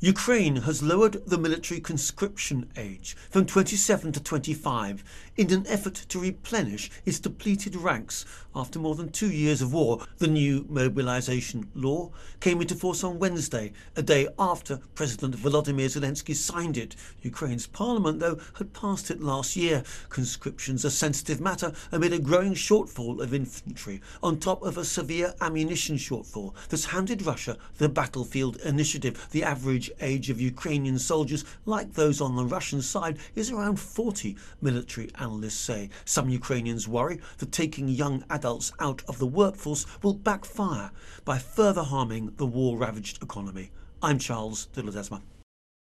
Ukraine has lowered the military conscription age from 27 to 25 in an effort to replenish its depleted ranks after more than 2 years of war. The new mobilisation law came into force on Wednesday, a day after President Volodymyr Zelensky signed it. Ukraine's parliament, though, had passed it last year. Conscription's a sensitive matter amid a growing shortfall of infantry, on top of a severe ammunition shortfall that's handed Russia the battlefield initiative. The average age of Ukrainian soldiers, like those on the Russian side, is around 40, military analysts say. Some Ukrainians worry that taking young adults out of the workforce will backfire by further harming the war-ravaged economy. I'm Charles de Ledesma.